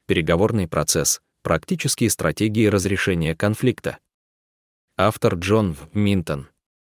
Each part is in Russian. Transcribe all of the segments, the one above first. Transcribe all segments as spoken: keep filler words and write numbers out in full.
Переговорный процесс. Практические стратегии разрешения конфликта. Автор Джон В. Минтон.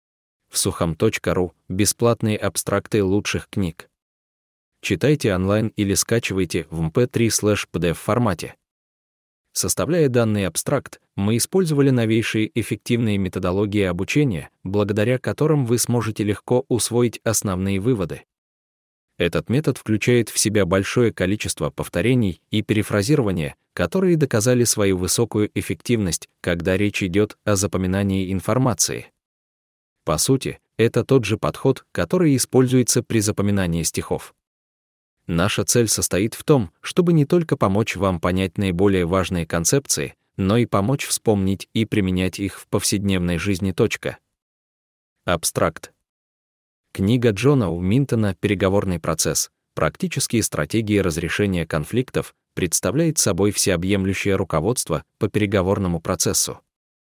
В сухом точка ру. Бесплатные абстракты лучших книг. Читайте онлайн или скачивайте в эм пэ три слэш пи ди эф формате. Составляя данный абстракт, мы использовали новейшие эффективные методологии обучения, благодаря которым вы сможете легко усвоить основные выводы. Этот метод включает в себя большое количество повторений и перефразирования, которые доказали свою высокую эффективность, когда речь идет о запоминании информации. По сути, это тот же подход, который используется при запоминании стихов. Наша цель состоит в том, чтобы не только помочь вам понять наиболее важные концепции, но и помочь вспомнить и применять их в повседневной жизни. Точка. Абстракт. Книга Джона У. Минтона «Переговорный процесс. Практические стратегии разрешения конфликтов» представляет собой всеобъемлющее руководство по переговорному процессу.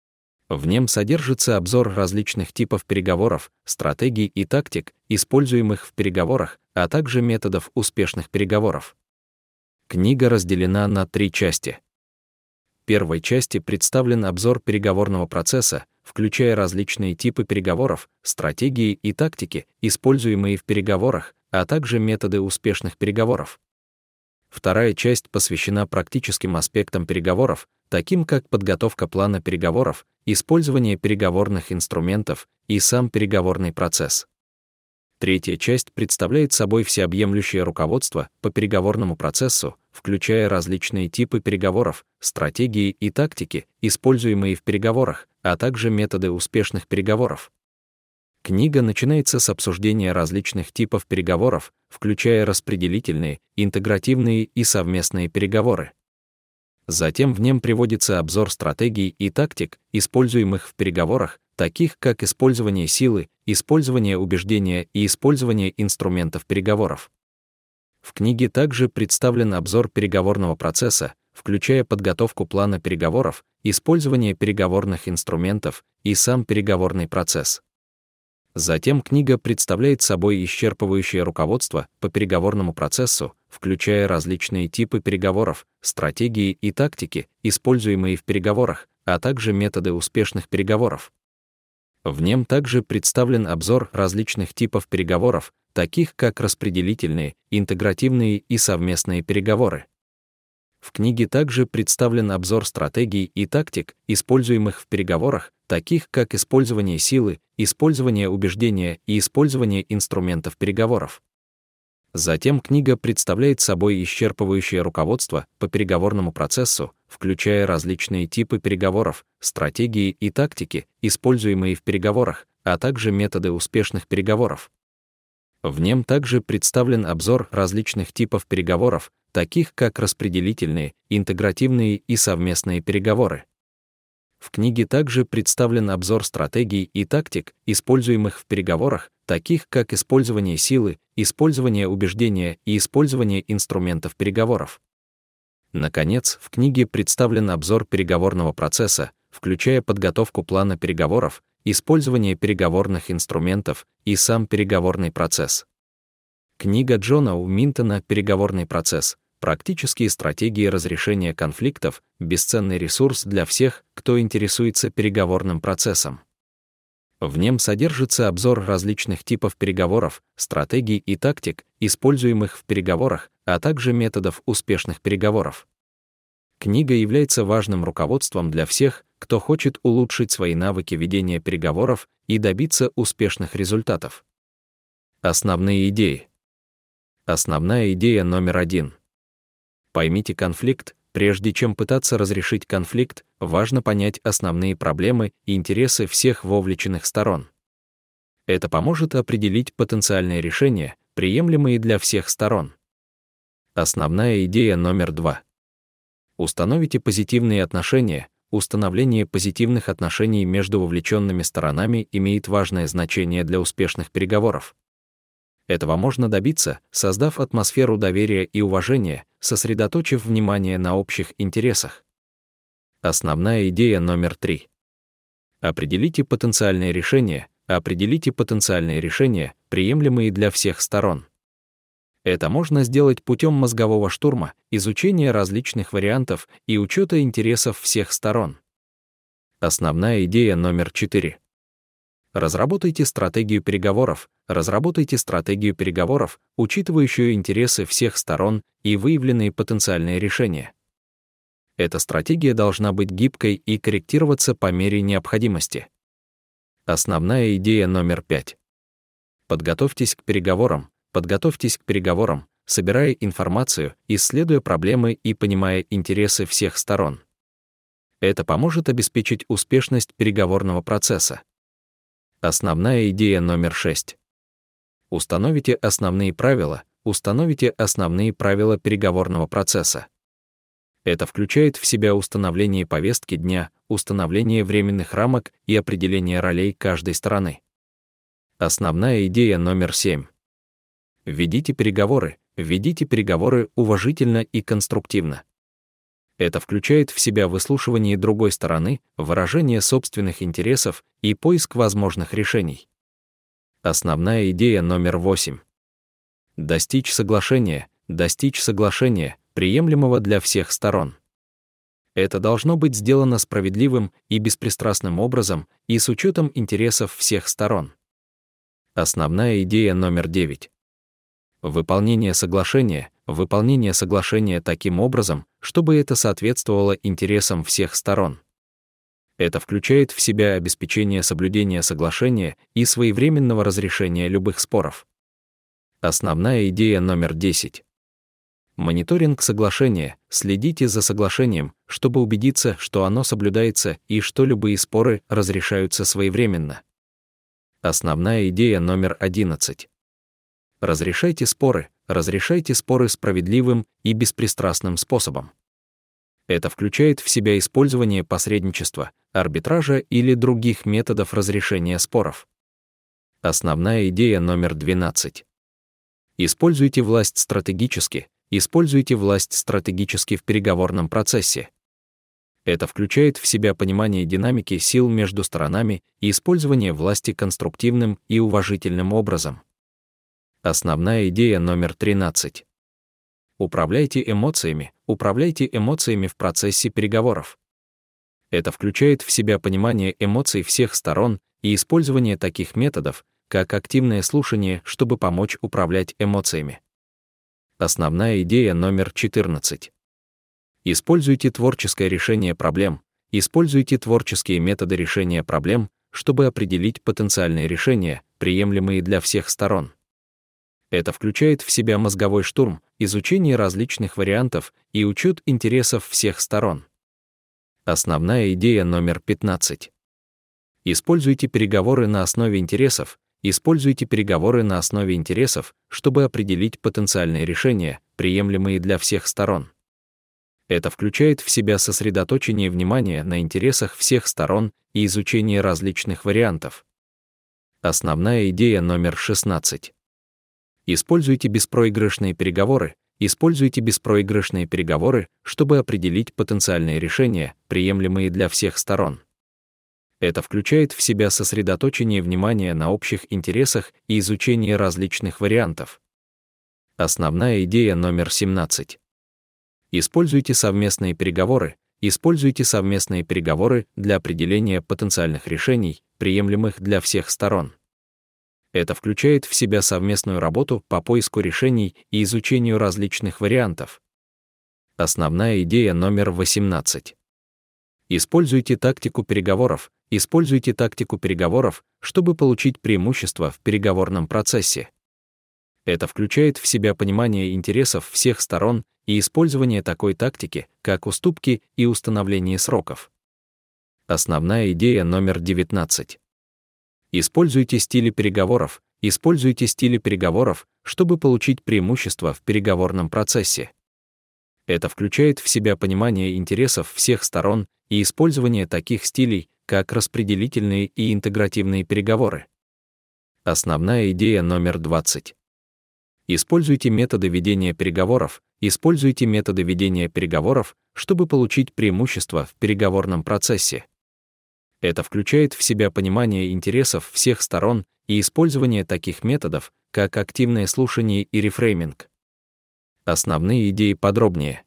В нем содержится обзор различных типов переговоров, стратегий и тактик, используемых в переговорах, а также методов успешных переговоров. Книга разделена на три части. В первой части представлен обзор переговорного процесса, включая различные типы переговоров, стратегии и тактики, используемые в переговорах, а также методы успешных переговоров. Вторая часть посвящена практическим аспектам переговоров, таким как подготовка плана переговоров, использование переговорных инструментов и сам переговорный процесс. Третья часть представляет собой всеобъемлющее руководство по переговорному процессу, включая различные типы переговоров, стратегии и тактики, используемые в переговорах, а также методы успешных переговоров. Книга начинается с обсуждения различных типов переговоров, включая распределительные, интегративные и совместные переговоры. Затем в нем приводится обзор стратегий и тактик, используемых в переговорах, таких как использование силы, использование убеждения и использование инструментов переговоров. В книге также представлен обзор переговорного процесса, включая подготовку плана переговоров, использование переговорных инструментов и сам переговорный процесс. Затем книга представляет собой исчерпывающее руководство по переговорному процессу, включая различные типы переговоров, стратегии и тактики, используемые в переговорах, а также методы успешных переговоров. В нем также представлен обзор различных типов переговоров, таких как распределительные, интегративные и совместные переговоры. В книге также представлен обзор стратегий и тактик, используемых в переговорах, таких как использование силы, использование убеждения и использование инструментов переговоров. Затем книга представляет собой исчерпывающее руководство по переговорному процессу, включая различные типы переговоров, стратегии и тактики, используемые в переговорах, а также методы успешных переговоров. В нем также представлен обзор различных типов переговоров, таких как распределительные, интегративные и совместные переговоры. В книге также представлен обзор стратегий и тактик, используемых в переговорах, таких как использование силы, использование убеждения и использование инструментов переговоров. Наконец, в книге представлен обзор переговорного процесса, включая подготовку плана переговоров, использование переговорных инструментов и сам переговорный процесс. Книга Джона У. Минтона «Переговорный процесс. Практические стратегии разрешения конфликтов» — бесценный ресурс для всех, кто интересуется переговорным процессом. В нем содержится обзор различных типов переговоров, стратегий и тактик, используемых в переговорах, а также методов успешных переговоров. Книга является важным руководством для всех, кто хочет улучшить свои навыки ведения переговоров и добиться успешных результатов. Основные идеи. Основная идея номер один. Поймите конфликт. Прежде чем пытаться разрешить конфликт, важно понять основные проблемы и интересы всех вовлеченных сторон. Это поможет определить потенциальные решения, приемлемые для всех сторон. Основная идея номер два. Установите позитивные отношения. Установление позитивных отношений между вовлеченными сторонами имеет важное значение для успешных переговоров. Этого можно добиться, создав атмосферу доверия и уважения, сосредоточив внимание на общих интересах. Основная идея номер три. Определите потенциальные решения, определите потенциальные решения, приемлемые для всех сторон. Это можно сделать путем мозгового штурма, изучения различных вариантов и учета интересов всех сторон. Основная идея номер четыре. Разработайте стратегию переговоров, разработайте стратегию переговоров, учитывающую интересы всех сторон и выявленные потенциальные решения. Эта стратегия должна быть гибкой и корректироваться по мере необходимости. Основная идея номер пять. Подготовьтесь к переговорам, подготовьтесь к переговорам, собирая информацию, исследуя проблемы и понимая интересы всех сторон. Это поможет обеспечить успешность переговорного процесса. Основная идея номер шесть. Установите основные правила, установите основные правила переговорного процесса. Это включает в себя установление повестки дня, установление временных рамок и определение ролей каждой стороны. Основная идея номер семь. Ведите переговоры, ведите переговоры уважительно и конструктивно. Это включает в себя выслушивание другой стороны, выражение собственных интересов и поиск возможных решений. Основная идея номер восемь. Достичь соглашения, достичь соглашения, приемлемого для всех сторон. Это должно быть сделано справедливым и беспристрастным образом и с учетом интересов всех сторон. Основная идея номер девять. Выполнение соглашения, выполнение соглашения таким образом, чтобы это соответствовало интересам всех сторон. Это включает в себя обеспечение соблюдения соглашения и своевременного разрешения любых споров. Основная идея номер десять. Мониторинг соглашения, следите за соглашением, чтобы убедиться, что оно соблюдается и что любые споры разрешаются своевременно. Основная идея номер одиннадцать. Разрешайте споры, разрешайте споры справедливым и беспристрастным способом. Это включает в себя использование посредничества, арбитража или других методов разрешения споров. Основная идея номер двенадцать. Используйте власть стратегически, используйте власть стратегически в переговорном процессе. Это включает в себя понимание динамики сил между сторонами и использование власти конструктивным и уважительным образом. Основная идея номер тринадцать. Управляйте эмоциями, управляйте эмоциями в процессе переговоров. Это включает в себя понимание эмоций всех сторон и использование таких методов, как активное слушание, чтобы помочь управлять эмоциями. Основная идея номер четырнадцать. Используйте творческое решение проблем, используйте творческие методы решения проблем, чтобы определить потенциальные решения, приемлемые для всех сторон. Это включает в себя мозговой штурм, изучение различных вариантов и учет интересов всех сторон. Основная идея номер пятнадцать. Используйте переговоры на основе интересов, используйте переговоры на основе интересов, чтобы определить потенциальные решения, приемлемые для всех сторон. Это включает в себя сосредоточение внимания на интересах всех сторон и изучение различных вариантов. Основная идея номер шестнадцать. Используйте беспроигрышные переговоры, используйте беспроигрышные переговоры, чтобы определить потенциальные решения, приемлемые для всех сторон. Это включает в себя сосредоточение внимания на общих интересах и изучение различных вариантов. Основная идея номер семнадцать. Используйте совместные переговоры, используйте совместные переговоры для определения потенциальных решений, приемлемых для всех сторон. Это включает в себя совместную работу по поиску решений и изучению различных вариантов. Основная идея номер восемнадцать. Используйте тактику переговоров, используйте тактику переговоров, чтобы получить преимущество в переговорном процессе. Это включает в себя понимание интересов всех сторон и использование такой тактики, как уступки и установление сроков. Основная идея номер девятнадцать. Используйте стили переговоров, используйте стили переговоров, чтобы получить преимущество в переговорном процессе. Это включает в себя понимание интересов всех сторон и использование таких стилей, как распределительные и интегративные переговоры. Основная идея номер двадцать. Используйте методы ведения переговоров, используйте методы ведения переговоров, чтобы получить преимущество в переговорном процессе. Это включает в себя понимание интересов всех сторон и использование таких методов, как активное слушание и рефрейминг. Основные идеи подробнее.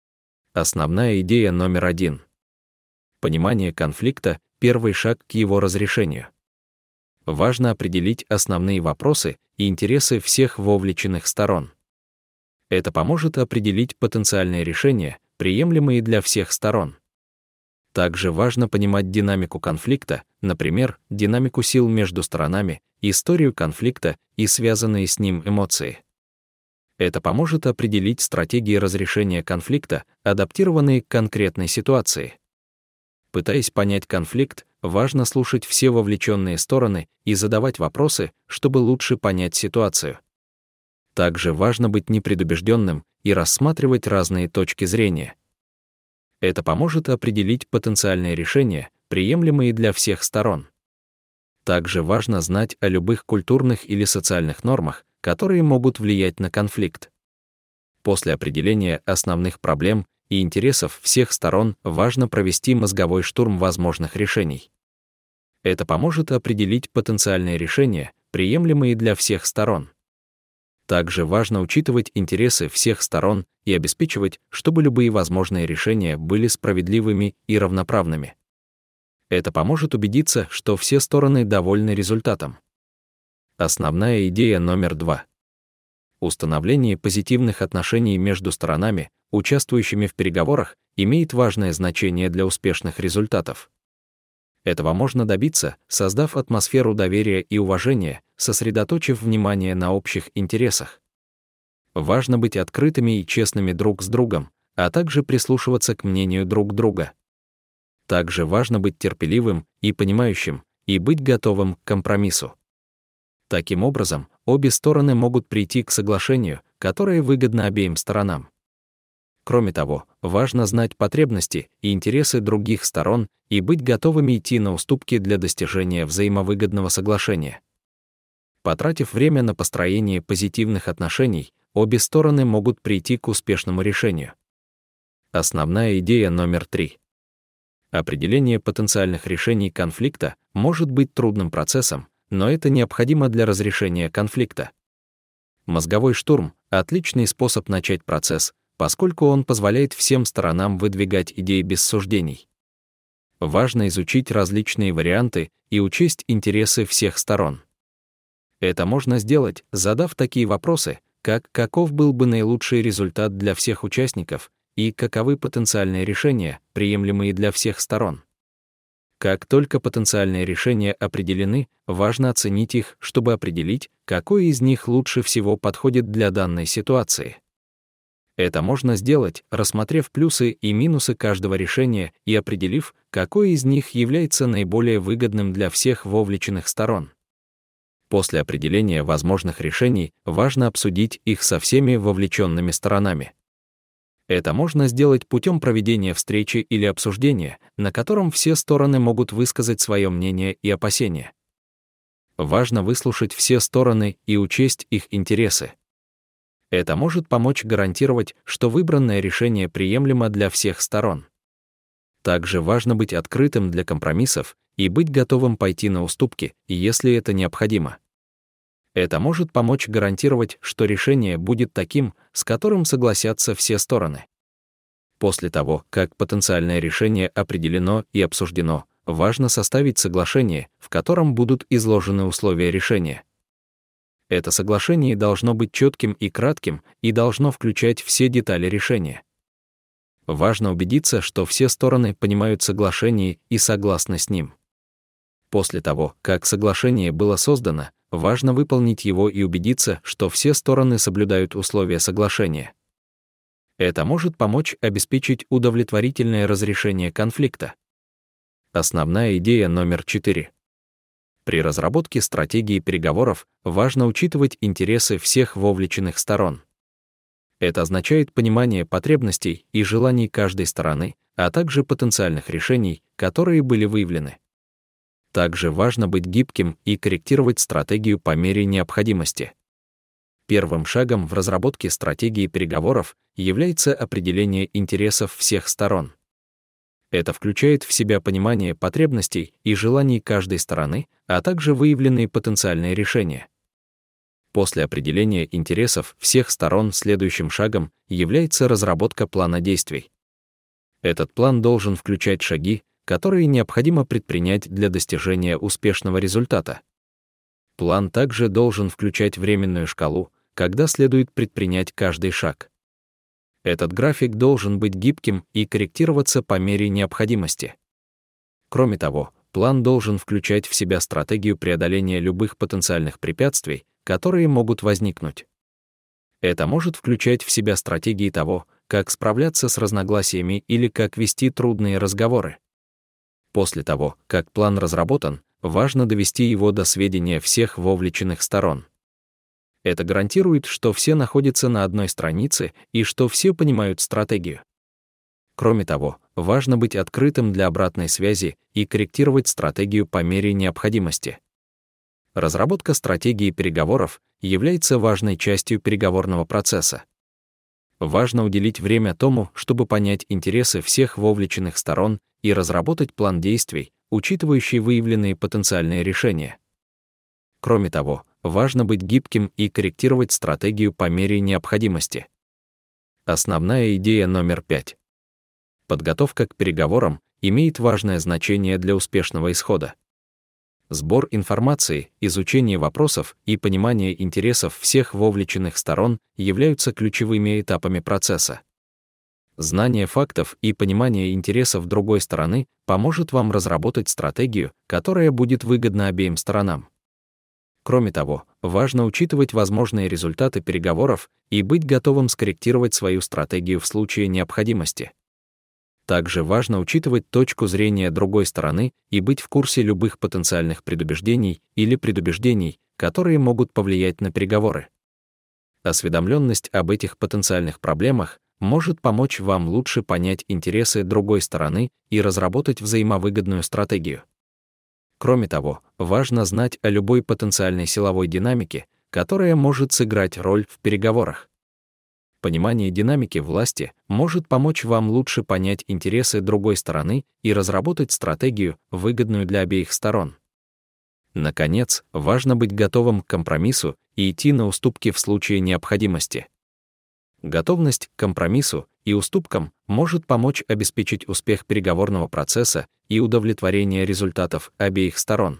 Основная идея номер один. Понимание конфликта – первый шаг к его разрешению. Важно определить основные вопросы и интересы всех вовлеченных сторон. Это поможет определить потенциальные решения, приемлемые для всех сторон. Также важно понимать динамику конфликта, например, динамику сил между сторонами, историю конфликта и связанные с ним эмоции. Это поможет определить стратегии разрешения конфликта, адаптированные к конкретной ситуации. Пытаясь понять конфликт, важно слушать все вовлеченные стороны и задавать вопросы, чтобы лучше понять ситуацию. Также важно быть непредубежденным и рассматривать разные точки зрения. Это поможет определить потенциальные решения, приемлемые для всех сторон. Также важно знать о любых культурных или социальных нормах, которые могут влиять на конфликт. После определения основных проблем и интересов всех сторон важно провести мозговой штурм возможных решений. Это поможет определить потенциальные решения, приемлемые для всех сторон. Также важно учитывать интересы всех сторон и обеспечивать, чтобы любые возможные решения были справедливыми и равноправными. Это поможет убедиться, что все стороны довольны результатом. Основная идея номер два. Установление позитивных отношений между сторонами, участвующими в переговорах, имеет важное значение для успешных результатов. Этого можно добиться, создав атмосферу доверия и уважения, сосредоточив внимание на общих интересах. Важно быть открытыми и честными друг с другом, а также прислушиваться к мнению друг друга. Также важно быть терпеливым и понимающим, и быть готовым к компромиссу. Таким образом, обе стороны могут прийти к соглашению, которое выгодно обеим сторонам. Кроме того, важно знать потребности и интересы других сторон и быть готовыми идти на уступки для достижения взаимовыгодного соглашения. Потратив время на построение позитивных отношений, обе стороны могут прийти к успешному решению. Основная идея номер три. Определение потенциальных решений конфликта может быть трудным процессом, но это необходимо для разрешения конфликта. Мозговой штурм — отличный способ начать процесс, поскольку он позволяет всем сторонам выдвигать идеи без суждений. Важно изучить различные варианты и учесть интересы всех сторон. Это можно сделать, задав такие вопросы, как каков был бы наилучший результат для всех участников и каковы потенциальные решения, приемлемые для всех сторон. Как только потенциальные решения определены, важно оценить их, чтобы определить, какой из них лучше всего подходит для данной ситуации. Это можно сделать, рассмотрев плюсы и минусы каждого решения и определив, какой из них является наиболее выгодным для всех вовлеченных сторон. После определения возможных решений важно обсудить их со всеми вовлеченными сторонами. Это можно сделать путем проведения встречи или обсуждения, на котором все стороны могут высказать свое мнение и опасения. Важно выслушать все стороны и учесть их интересы. Это может помочь гарантировать, что выбранное решение приемлемо для всех сторон. Также важно быть открытым для компромиссов и быть готовым пойти на уступки, если это необходимо. Это может помочь гарантировать, что решение будет таким, с которым согласятся все стороны. После того, как потенциальное решение определено и обсуждено, важно составить соглашение, в котором будут изложены условия решения. Это соглашение должно быть четким и кратким и должно включать все детали решения. Важно убедиться, что все стороны понимают соглашение и согласны с ним. После того, как соглашение было создано, важно выполнить его и убедиться, что все стороны соблюдают условия соглашения. Это может помочь обеспечить удовлетворительное разрешение конфликта. Основная идея номер четыре. При разработке стратегии переговоров важно учитывать интересы всех вовлеченных сторон. Это означает понимание потребностей и желаний каждой стороны, а также потенциальных решений, которые были выявлены. Также важно быть гибким и корректировать стратегию по мере необходимости. Первым шагом в разработке стратегии переговоров является определение интересов всех сторон. Это включает в себя понимание потребностей и желаний каждой стороны, а также выявленные потенциальные решения. После определения интересов всех сторон следующим шагом является разработка плана действий. Этот план должен включать шаги, которые необходимо предпринять для достижения успешного результата. План также должен включать временную шкалу, когда следует предпринять каждый шаг. Этот график должен быть гибким и корректироваться по мере необходимости. Кроме того, план должен включать в себя стратегию преодоления любых потенциальных препятствий, которые могут возникнуть. Это может включать в себя стратегии того, как справляться с разногласиями или как вести трудные разговоры. После того, как план разработан, важно довести его до сведения всех вовлеченных сторон. Это гарантирует, что все находятся на одной странице и что все понимают стратегию. Кроме того, важно быть открытым для обратной связи и корректировать стратегию по мере необходимости. Разработка стратегии переговоров является важной частью переговорного процесса. Важно уделить время тому, чтобы понять интересы всех вовлеченных сторон и разработать план действий, учитывающий выявленные потенциальные решения. Кроме того, важно быть гибким и корректировать стратегию по мере необходимости. Основная идея номер пять. Подготовка к переговорам имеет важное значение для успешного исхода. Сбор информации, изучение вопросов и понимание интересов всех вовлеченных сторон являются ключевыми этапами процесса. Знание фактов и понимание интересов другой стороны поможет вам разработать стратегию, которая будет выгодна обеим сторонам. Кроме того, важно учитывать возможные результаты переговоров и быть готовым скорректировать свою стратегию в случае необходимости. Также важно учитывать точку зрения другой стороны и быть в курсе любых потенциальных предубеждений или предубеждений, которые могут повлиять на переговоры. Осведомленность об этих потенциальных проблемах может помочь вам лучше понять интересы другой стороны и разработать взаимовыгодную стратегию. Кроме того, важно знать о любой потенциальной силовой динамике, которая может сыграть роль в переговорах. Понимание динамики власти может помочь вам лучше понять интересы другой стороны и разработать стратегию, выгодную для обеих сторон. Наконец, важно быть готовым к компромиссу и идти на уступки в случае необходимости. Готовность к компромиссу и уступкам может помочь обеспечить успех переговорного процесса и удовлетворение результатов обеих сторон.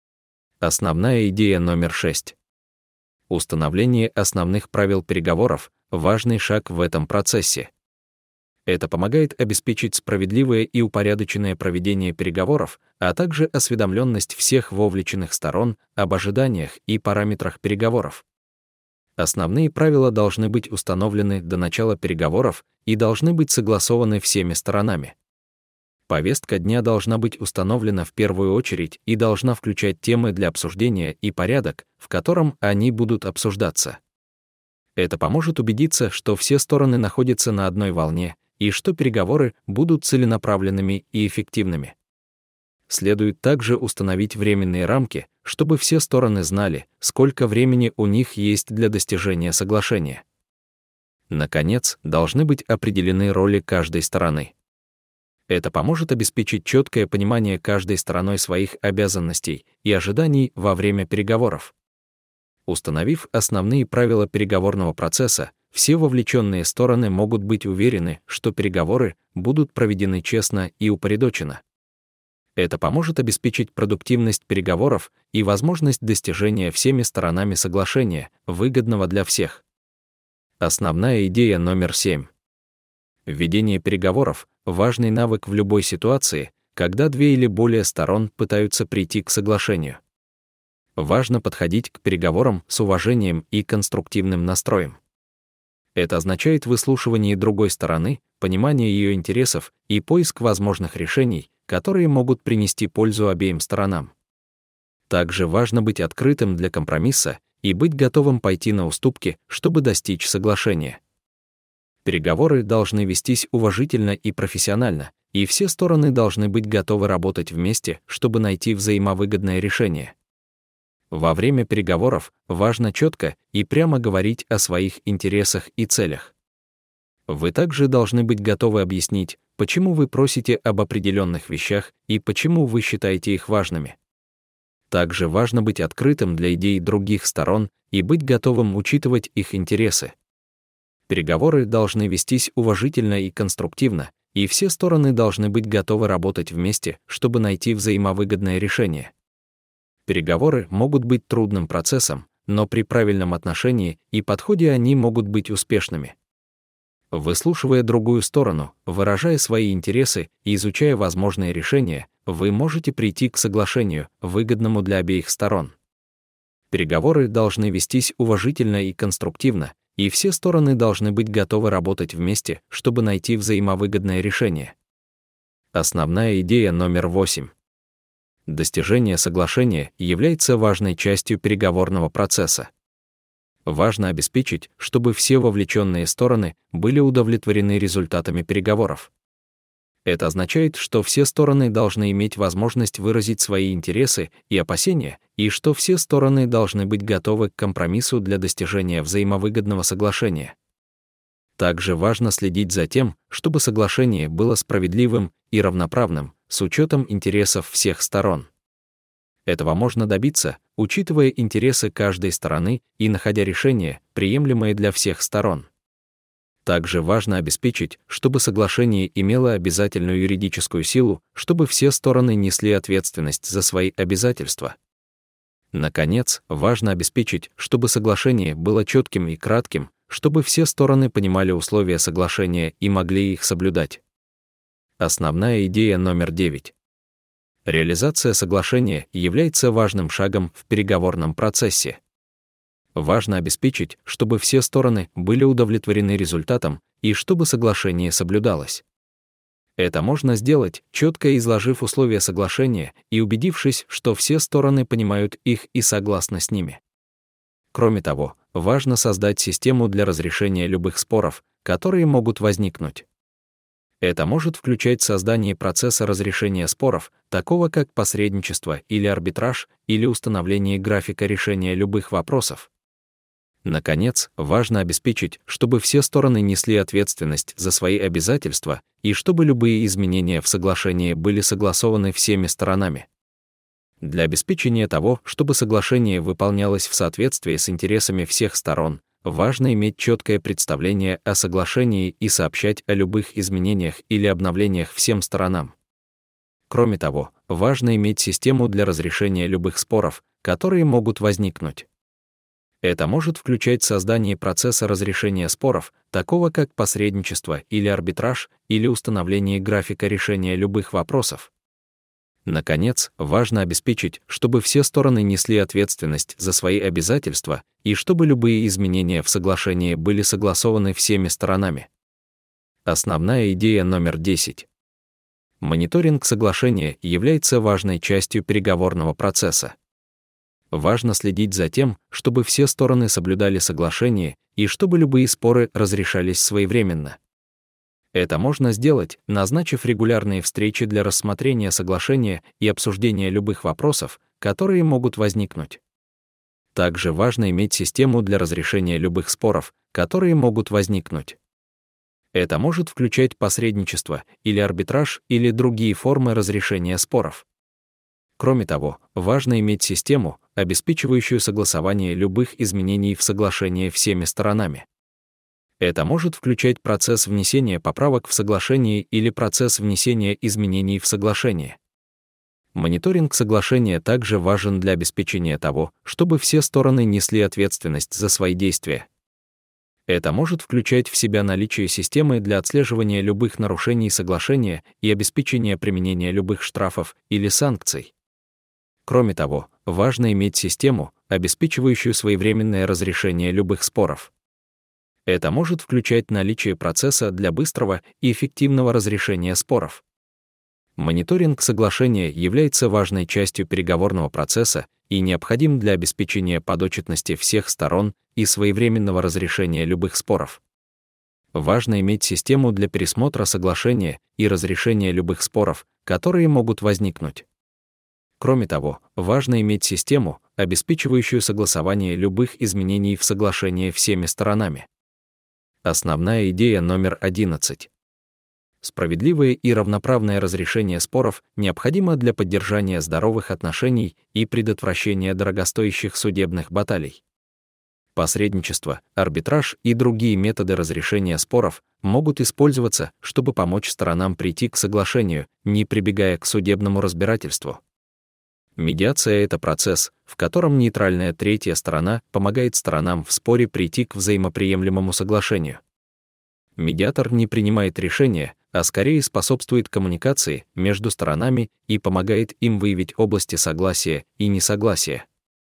Основная идея номер шесть. Установление основных правил переговоров — важный шаг в этом процессе. Это помогает обеспечить справедливое и упорядоченное проведение переговоров, а также осведомленность всех вовлеченных сторон об ожиданиях и параметрах переговоров. Основные правила должны быть установлены до начала переговоров и должны быть согласованы всеми сторонами. Повестка дня должна быть установлена в первую очередь и должна включать темы для обсуждения и порядок, в котором они будут обсуждаться. Это поможет убедиться, что все стороны находятся на одной волне и что переговоры будут целенаправленными и эффективными. Следует также установить временные рамки, чтобы все стороны знали, сколько времени у них есть для достижения соглашения. Наконец, должны быть определены роли каждой стороны. Это поможет обеспечить четкое понимание каждой стороной своих обязанностей и ожиданий во время переговоров. Установив основные правила переговорного процесса, все вовлеченные стороны могут быть уверены, что переговоры будут проведены честно и упорядоченно. Это поможет обеспечить продуктивность переговоров и возможность достижения всеми сторонами соглашения, выгодного для всех. Основная идея номер семь. Ведение переговоров — важный навык в любой ситуации, когда две или более сторон пытаются прийти к соглашению. Важно подходить к переговорам с уважением и конструктивным настроем. Это означает выслушивание другой стороны, понимание ее интересов и поиск возможных решений, которые могут принести пользу обеим сторонам. Также важно быть открытым для компромисса и быть готовым пойти на уступки, чтобы достичь соглашения. Переговоры должны вестись уважительно и профессионально, и все стороны должны быть готовы работать вместе, чтобы найти взаимовыгодное решение. Во время переговоров важно четко и прямо говорить о своих интересах и целях. Вы также должны быть готовы объяснить, почему вы просите об определенных вещах и почему вы считаете их важными. Также важно быть открытым для идей других сторон и быть готовым учитывать их интересы. Переговоры должны вестись уважительно и конструктивно, и все стороны должны быть готовы работать вместе, чтобы найти взаимовыгодное решение. Переговоры могут быть трудным процессом, но при правильном отношении и подходе они могут быть успешными. Выслушивая другую сторону, выражая свои интересы и изучая возможные решения, вы можете прийти к соглашению, выгодному для обеих сторон. Переговоры должны вестись уважительно и конструктивно, и все стороны должны быть готовы работать вместе, чтобы найти взаимовыгодное решение. Основная идея номер восемь. Достижение соглашения является важной частью переговорного процесса. Важно обеспечить, чтобы все вовлеченные стороны были удовлетворены результатами переговоров. Это означает, что все стороны должны иметь возможность выразить свои интересы и опасения, и что все стороны должны быть готовы к компромиссу для достижения взаимовыгодного соглашения. Также важно следить за тем, чтобы соглашение было справедливым и равноправным, с учетом интересов всех сторон. Этого можно добиться, учитывая интересы каждой стороны и находя решения, приемлемые для всех сторон. Также важно обеспечить, чтобы соглашение имело обязательную юридическую силу, чтобы все стороны несли ответственность за свои обязательства. Наконец, важно обеспечить, чтобы соглашение было четким и кратким, чтобы все стороны понимали условия соглашения и могли их соблюдать. Основная идея номер девять. Реализация соглашения является важным шагом в переговорном процессе. Важно обеспечить, чтобы все стороны были удовлетворены результатом и чтобы соглашение соблюдалось. Это можно сделать, четко изложив условия соглашения и убедившись, что все стороны понимают их и согласны с ними. Кроме того, важно создать систему для разрешения любых споров, которые могут возникнуть. Это может включать создание процесса разрешения споров, такого как посредничество или арбитраж, или установление графика решения любых вопросов. Наконец, важно обеспечить, чтобы все стороны несли ответственность за свои обязательства и чтобы любые изменения в соглашении были согласованы всеми сторонами. Для обеспечения того, чтобы соглашение выполнялось в соответствии с интересами всех сторон, важно иметь четкое представление о соглашении и сообщать о любых изменениях или обновлениях всем сторонам. Кроме того, важно иметь систему для разрешения любых споров, которые могут возникнуть. Это может включать создание процесса разрешения споров, такого как посредничество или арбитраж, или установление графика решения любых вопросов. Наконец, важно обеспечить, чтобы все стороны несли ответственность за свои обязательства и чтобы любые изменения в соглашении были согласованы всеми сторонами. Основная идея номер десять. Мониторинг соглашения является важной частью переговорного процесса. Важно следить за тем, чтобы все стороны соблюдали соглашение и чтобы любые споры разрешались своевременно. Это можно сделать, назначив регулярные встречи для рассмотрения соглашения и обсуждения любых вопросов, которые могут возникнуть. Также важно иметь систему для разрешения любых споров, которые могут возникнуть. Это может включать посредничество или арбитраж или другие формы разрешения споров. Кроме того, важно иметь систему, обеспечивающую согласование любых изменений в соглашение всеми сторонами. Это может включать процесс внесения поправок в соглашение или процесс внесения изменений в соглашение. Мониторинг соглашения также важен для обеспечения того, чтобы все стороны несли ответственность за свои действия. Это может включать в себя наличие системы для отслеживания любых нарушений соглашения и обеспечения применения любых штрафов или санкций. Кроме того, важно иметь систему, обеспечивающую своевременное разрешение любых споров. Это может включать наличие процесса для быстрого и эффективного разрешения споров. Мониторинг соглашения является важной частью переговорного процесса и необходим для обеспечения подотчетности всех сторон и своевременного разрешения любых споров. Важно иметь систему для пересмотра соглашения и разрешения любых споров, которые могут возникнуть. Кроме того, важно иметь систему, обеспечивающую согласование любых изменений в соглашении всеми сторонами. Основная идея номер одиннадцать. Справедливое и равноправное разрешение споров необходимо для поддержания здоровых отношений и предотвращения дорогостоящих судебных баталий. Посредничество, арбитраж и другие методы разрешения споров могут использоваться, чтобы помочь сторонам прийти к соглашению, не прибегая к судебному разбирательству. Медиация — это процесс, в котором нейтральная третья сторона помогает сторонам в споре прийти к взаимоприемлемому соглашению. Медиатор не принимает решения, а скорее способствует коммуникации между сторонами и помогает им выявить области согласия и несогласия.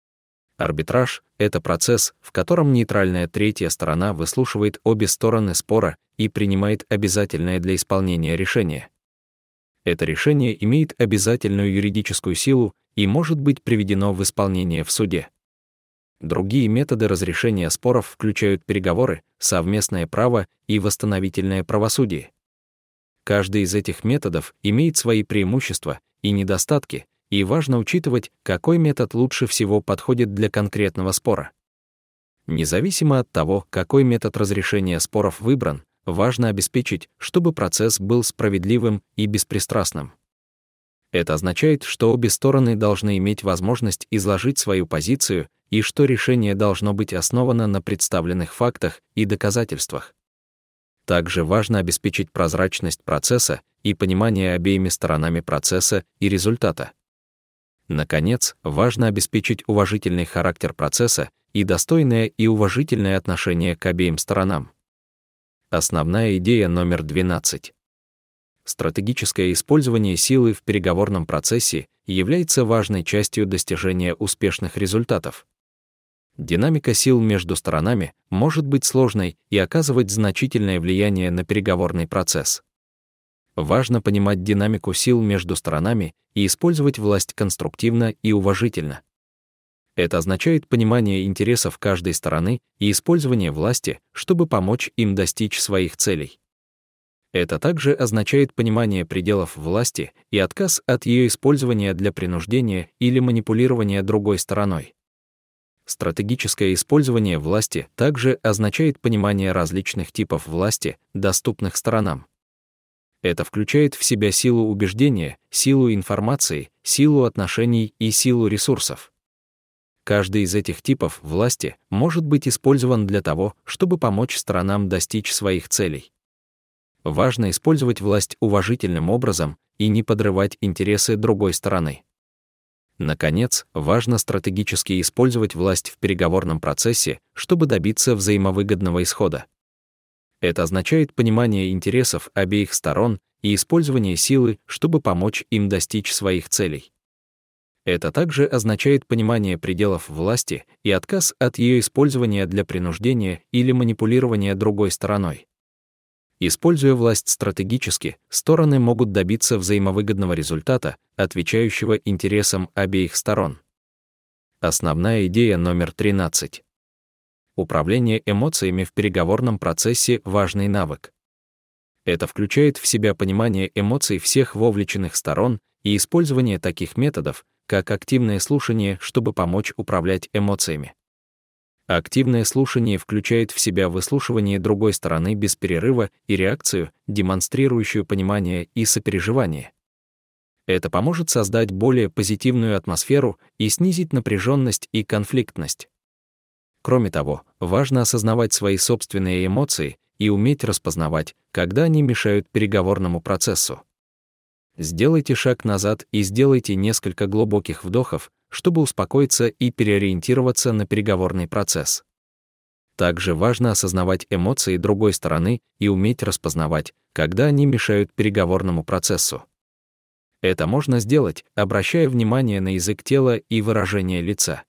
Арбитраж — это процесс, в котором нейтральная третья сторона выслушивает обе стороны спора и принимает обязательное для исполнения решение. Это решение имеет обязательную юридическую силу и может быть приведено в исполнение в суде. Другие методы разрешения споров включают переговоры, совместное право и восстановительное правосудие. Каждый из этих методов имеет свои преимущества и недостатки, и важно учитывать, какой метод лучше всего подходит для конкретного спора. Независимо от того, какой метод разрешения споров выбран, важно обеспечить, чтобы процесс был справедливым и беспристрастным. Это означает, что обе стороны должны иметь возможность изложить свою позицию и что решение должно быть основано на представленных фактах и доказательствах. Также важно обеспечить прозрачность процесса и понимание обеими сторонами процесса и результата. Наконец, важно обеспечить уважительный характер процесса и достойное и уважительное отношение к обеим сторонам. Основная идея номер двенадцать. Стратегическое использование силы в переговорном процессе является важной частью достижения успешных результатов. Динамика сил между сторонами может быть сложной и оказывать значительное влияние на переговорный процесс. Важно понимать динамику сил между сторонами и использовать власть конструктивно и уважительно. Это означает понимание интересов каждой стороны и использование власти, чтобы помочь им достичь своих целей. Это также означает понимание пределов власти и отказ от ее использования для принуждения или манипулирования другой стороной. Стратегическое использование власти также означает понимание различных типов власти, доступных сторонам. Это включает в себя силу убеждения, силу информации, силу отношений и силу ресурсов. Каждый из этих типов власти может быть использован для того, чтобы помочь сторонам достичь своих целей. Важно использовать власть уважительным образом и не подрывать интересы другой стороны. Наконец, важно стратегически использовать власть в переговорном процессе, чтобы добиться взаимовыгодного исхода. Это означает понимание интересов обеих сторон и использование силы, чтобы помочь им достичь своих целей. Это также означает понимание пределов власти и отказ от ее использования для принуждения или манипулирования другой стороной. Используя власть стратегически, стороны могут добиться взаимовыгодного результата, отвечающего интересам обеих сторон. Основная идея номер тринадцать. Управление эмоциями в переговорном процессе — важный навык. Это включает в себя понимание эмоций всех вовлеченных сторон и использование таких методов, как активное слушание, чтобы помочь управлять эмоциями. Активное слушание включает в себя выслушивание другой стороны без перерыва и реакцию, демонстрирующую понимание и сопереживание. Это поможет создать более позитивную атмосферу и снизить напряженность и конфликтность. Кроме того, важно осознавать свои собственные эмоции и уметь распознавать, когда они мешают переговорному процессу. Сделайте шаг назад и сделайте несколько глубоких вдохов, чтобы успокоиться и переориентироваться на переговорный процесс. Также важно осознавать эмоции другой стороны и уметь распознавать, когда они мешают переговорному процессу. Это можно сделать, обращая внимание на язык тела и выражение лица.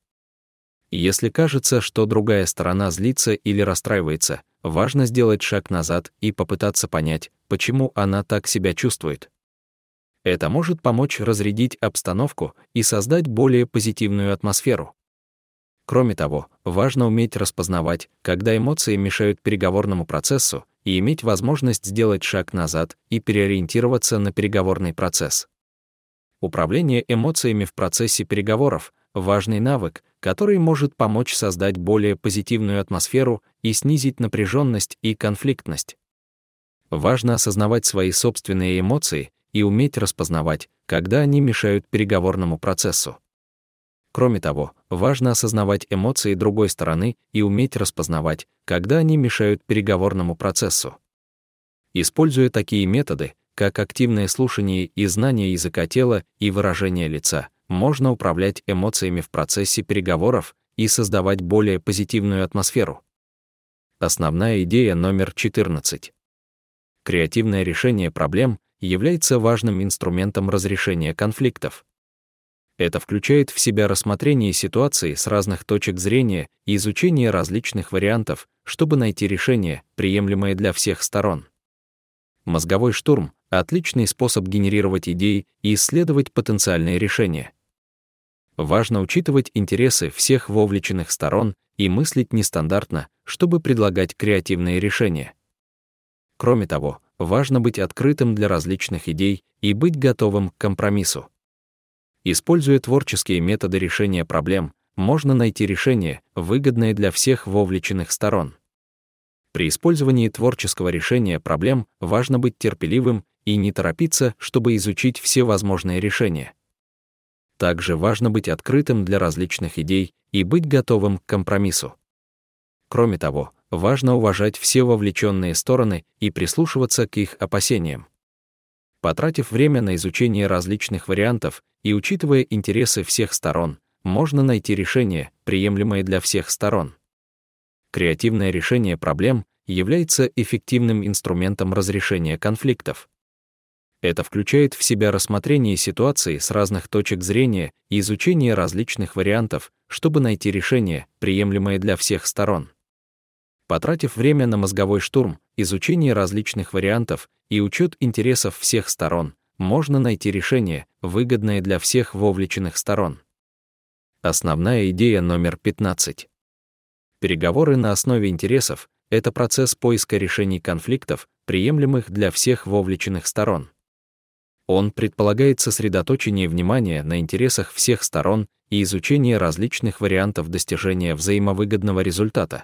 Если кажется, что другая сторона злится или расстраивается, важно сделать шаг назад и попытаться понять, почему она так себя чувствует. Это может помочь разрядить обстановку и создать более позитивную атмосферу. Кроме того, важно уметь распознавать, когда эмоции мешают переговорному процессу, и иметь возможность сделать шаг назад и переориентироваться на переговорный процесс. Управление эмоциями в процессе переговоров — важный навык, который может помочь создать более позитивную атмосферу и снизить напряженность и конфликтность. Важно осознавать свои собственные эмоции и уметь распознавать, когда они мешают переговорному процессу. Кроме того, важно осознавать эмоции другой стороны и уметь распознавать, когда они мешают переговорному процессу. Используя такие методы, как активное слушание и знание языка тела и выражение лица, можно управлять эмоциями в процессе переговоров и создавать более позитивную атмосферу. Основная идея номер четырнадцать. Креативное решение проблем является важным инструментом разрешения конфликтов. Это включает в себя рассмотрение ситуации с разных точек зрения и изучение различных вариантов, чтобы найти решение, приемлемое для всех сторон. Мозговой штурм — отличный способ генерировать идеи и исследовать потенциальные решения. Важно учитывать интересы всех вовлеченных сторон и мыслить нестандартно, чтобы предлагать креативные решения. Кроме того, важно быть открытым для различных идей и быть готовым к компромиссу. Используя творческие методы решения проблем, можно найти решение, выгодное для всех вовлеченных сторон. При использовании творческого решения проблем важно быть терпеливым и не торопиться, чтобы изучить все возможные решения. Также важно быть открытым для различных идей и быть готовым к компромиссу. Кроме того, важно уважать все вовлеченные стороны и прислушиваться к их опасениям. Потратив время на изучение различных вариантов и учитывая интересы всех сторон, можно найти решение, приемлемое для всех сторон. Креативное решение проблем является эффективным инструментом разрешения конфликтов. Это включает в себя рассмотрение ситуации с разных точек зрения и изучение различных вариантов, чтобы найти решение, приемлемое для всех сторон. Потратив время на мозговой штурм, изучение различных вариантов и учет интересов всех сторон, можно найти решение, выгодное для всех вовлеченных сторон. Основная идея номер пятнадцать. Переговоры на основе интересов — это процесс поиска решений конфликтов, приемлемых для всех вовлеченных сторон. Он предполагает сосредоточение внимания на интересах всех сторон и изучение различных вариантов достижения взаимовыгодного результата.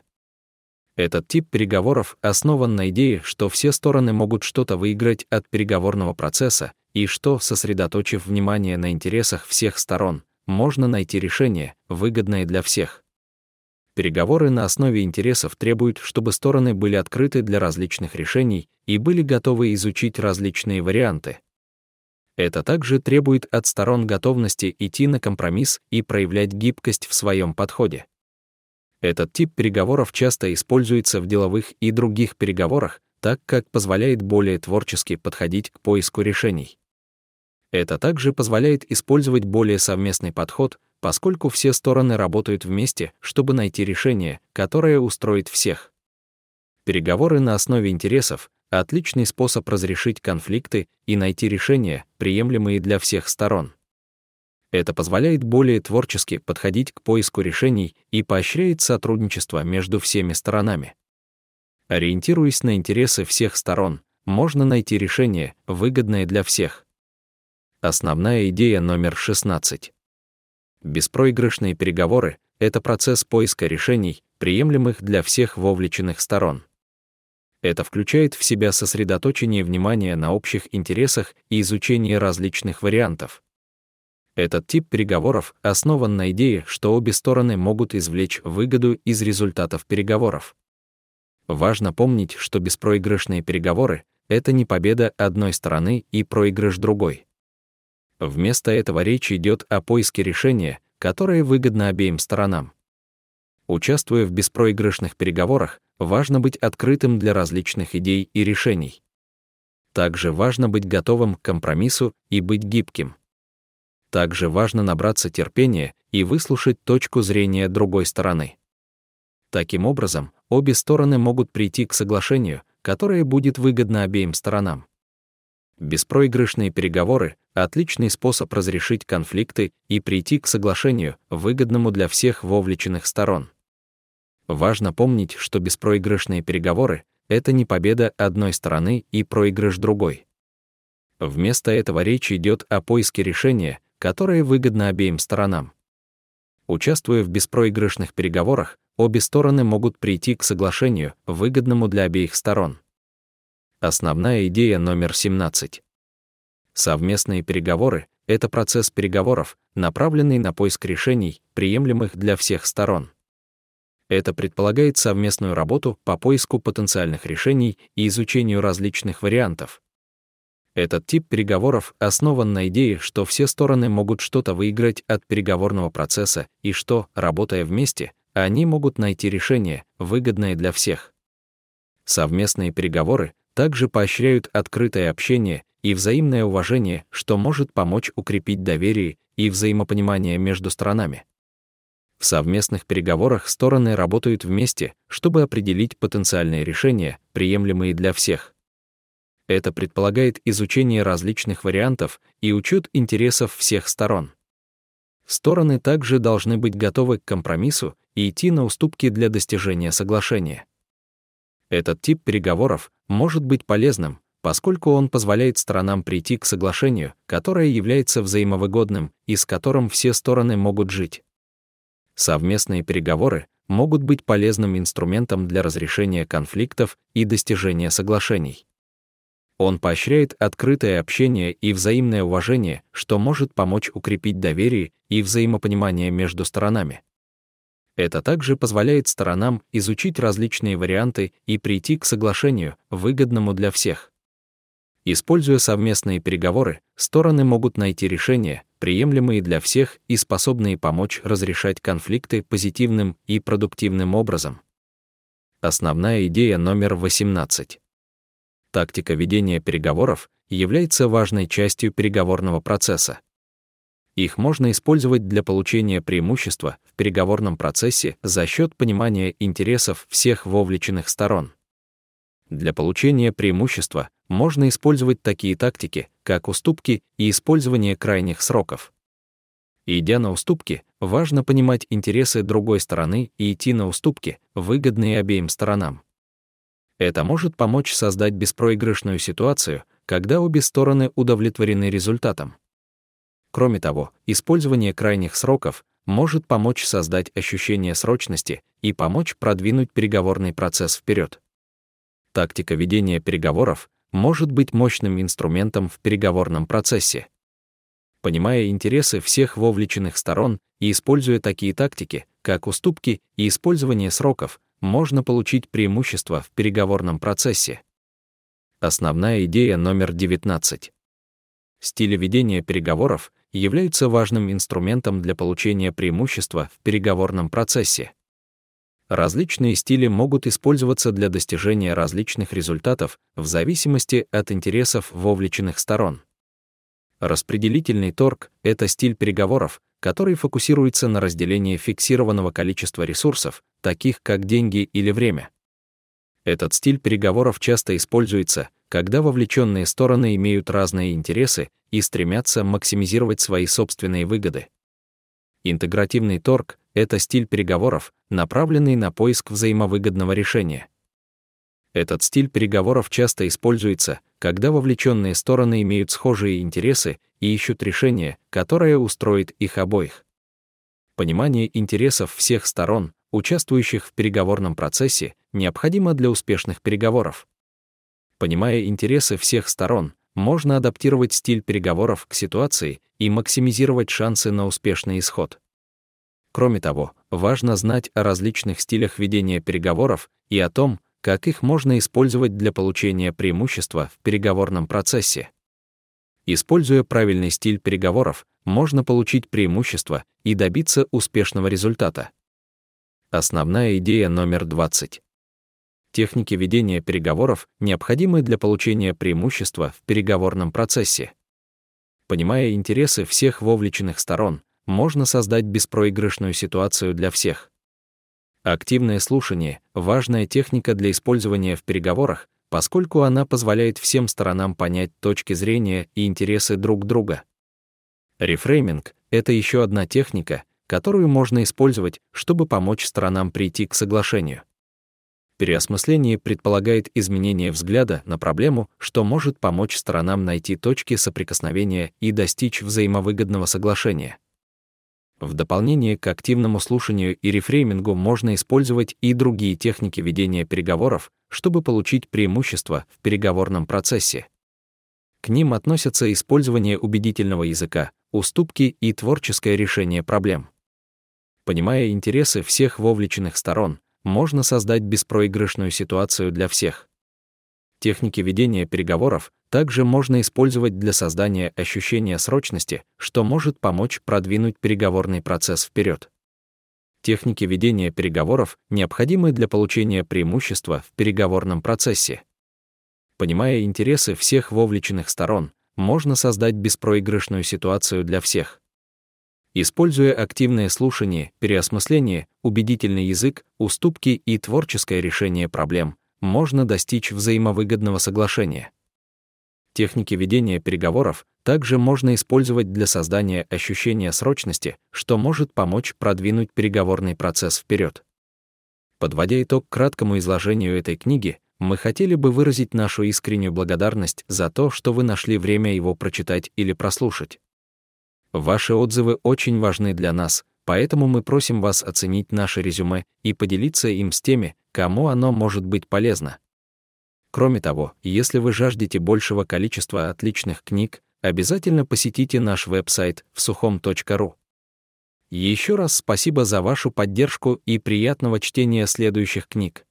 Этот тип переговоров основан на идее, что все стороны могут что-то выиграть от переговорного процесса и что, сосредоточив внимание на интересах всех сторон, можно найти решение, выгодное для всех. Переговоры на основе интересов требуют, чтобы стороны были открыты для различных решений и были готовы изучить различные варианты. Это также требует от сторон готовности идти на компромисс и проявлять гибкость в своем подходе. Этот тип переговоров часто используется в деловых и других переговорах, так как позволяет более творчески подходить к поиску решений. Это также позволяет использовать более совместный подход, поскольку все стороны работают вместе, чтобы найти решение, которое устроит всех. Переговоры на основе интересов — отличный способ разрешить конфликты и найти решения, приемлемые для всех сторон. Это позволяет более творчески подходить к поиску решений и поощряет сотрудничество между всеми сторонами. Ориентируясь на интересы всех сторон, можно найти решение, выгодное для всех. Основная идея номер шестнадцать. Беспроигрышные переговоры — это процесс поиска решений, приемлемых для всех вовлеченных сторон. Это включает в себя сосредоточение внимания на общих интересах и изучение различных вариантов. Этот тип переговоров основан на идее, что обе стороны могут извлечь выгоду из результатов переговоров. Важно помнить, что беспроигрышные переговоры — это не победа одной стороны и проигрыш другой. Вместо этого речь идет о поиске решения, которое выгодно обеим сторонам. Участвуя в беспроигрышных переговорах, важно быть открытым для различных идей и решений. Также важно быть готовым к компромиссу и быть гибким. Также важно набраться терпения и выслушать точку зрения другой стороны. Таким образом, обе стороны могут прийти к соглашению, которое будет выгодно обеим сторонам. Беспроигрышные переговоры — отличный способ разрешить конфликты и прийти к соглашению, выгодному для всех вовлеченных сторон. Важно помнить, что беспроигрышные переговоры — это не победа одной стороны и проигрыш другой. Вместо этого речь идет о поиске решения, которое выгодно обеим сторонам. Участвуя в беспроигрышных переговорах, обе стороны могут прийти к соглашению, выгодному для обеих сторон. Основная идея номер семнадцать. Совместные переговоры — это процесс переговоров, направленный на поиск решений, приемлемых для всех сторон. Это предполагает совместную работу по поиску потенциальных решений и изучению различных вариантов. Этот тип переговоров основан на идее, что все стороны могут что-то выиграть от переговорного процесса и что, работая вместе, они могут найти решение, выгодное для всех. Совместные переговоры также поощряют открытое общение и взаимное уважение, что может помочь укрепить доверие и взаимопонимание между сторонами. В совместных переговорах стороны работают вместе, чтобы определить потенциальные решения, приемлемые для всех. Это предполагает изучение различных вариантов и учет интересов всех сторон. Стороны также должны быть готовы к компромиссу и идти на уступки для достижения соглашения. Этот тип переговоров может быть полезным, поскольку он позволяет сторонам прийти к соглашению, которое является взаимовыгодным и с которым все стороны могут жить. Совместные переговоры могут быть полезным инструментом для разрешения конфликтов и достижения соглашений. Он поощряет открытое общение и взаимное уважение, что может помочь укрепить доверие и взаимопонимание между сторонами. Это также позволяет сторонам изучить различные варианты и прийти к соглашению, выгодному для всех. Используя совместные переговоры, стороны могут найти решения, приемлемые для всех и способные помочь разрешать конфликты позитивным и продуктивным образом. Основная идея номер восемнадцать. Тактика ведения переговоров является важной частью переговорного процесса. Их можно использовать для получения преимущества в переговорном процессе за счет понимания интересов всех вовлеченных сторон. Для получения преимущества можно использовать такие тактики, как уступки и использование крайних сроков. Идя на уступки, важно понимать интересы другой стороны и идти на уступки, выгодные обеим сторонам. Это может помочь создать беспроигрышную ситуацию, когда обе стороны удовлетворены результатом. Кроме того, использование крайних сроков может помочь создать ощущение срочности и помочь продвинуть переговорный процесс вперед. Тактика ведения переговоров может быть мощным инструментом в переговорном процессе. Понимая интересы всех вовлеченных сторон и используя такие тактики, как уступки и использование сроков, можно получить преимущество в переговорном процессе. Основная идея номер девятнадцать. Стили ведения переговоров являются важным инструментом для получения преимущества в переговорном процессе. Различные стили могут использоваться для достижения различных результатов в зависимости от интересов вовлеченных сторон. Распределительный торг — это стиль переговоров, который фокусируется на разделении фиксированного количества ресурсов, таких как деньги или время. Этот стиль переговоров часто используется, когда вовлеченные стороны имеют разные интересы и стремятся максимизировать свои собственные выгоды. Интегративный торг — это стиль переговоров, направленный на поиск взаимовыгодного решения. Этот стиль переговоров часто используется, когда вовлеченные стороны имеют схожие интересы и ищут решение, которое устроит их обоих. Понимание интересов всех сторон, участвующих в переговорном процессе, необходимо для успешных переговоров. Понимая интересы всех сторон, можно адаптировать стиль переговоров к ситуации и максимизировать шансы на успешный исход. Кроме того, важно знать о различных стилях ведения переговоров и о том, как их можно использовать для получения преимущества в переговорном процессе. Используя правильный стиль переговоров, можно получить преимущество и добиться успешного результата. Основная идея номер двадцать. Техники ведения переговоров необходимы для получения преимущества в переговорном процессе. Понимая интересы всех вовлеченных сторон, можно создать беспроигрышную ситуацию для всех. Активное слушание — важная техника для использования в переговорах, поскольку она позволяет всем сторонам понять точки зрения и интересы друг друга. Рефрейминг — это еще одна техника, которую можно использовать, чтобы помочь сторонам прийти к соглашению. Переосмысление предполагает изменение взгляда на проблему, что может помочь сторонам найти точки соприкосновения и достичь взаимовыгодного соглашения. В дополнение к активному слушанию и рефреймингу можно использовать и другие техники ведения переговоров, чтобы получить преимущество в переговорном процессе. К ним относятся использование убедительного языка, уступки и творческое решение проблем. Понимая интересы всех вовлеченных сторон, можно создать беспроигрышную ситуацию для всех. Техники ведения переговоров также можно использовать для создания ощущения срочности, что может помочь продвинуть переговорный процесс вперед. Техники ведения переговоров необходимы для получения преимущества в переговорном процессе. Понимая интересы всех вовлеченных сторон, можно создать беспроигрышную ситуацию для всех. Используя активное слушание, переосмысление, убедительный язык, уступки и творческое решение проблем, можно достичь взаимовыгодного соглашения. Техники ведения переговоров также можно использовать для создания ощущения срочности, что может помочь продвинуть переговорный процесс вперед. Подводя итог краткому изложению этой книги, мы хотели бы выразить нашу искреннюю благодарность за то, что вы нашли время его прочитать или прослушать. Ваши отзывы очень важны для нас, поэтому мы просим вас оценить наше резюме и поделиться им с теми, кому оно может быть полезно. Кроме того, если вы жаждете большего количества отличных книг, обязательно посетите наш веб-сайт в сухом точка ру. Еще раз спасибо за вашу поддержку и приятного чтения следующих книг.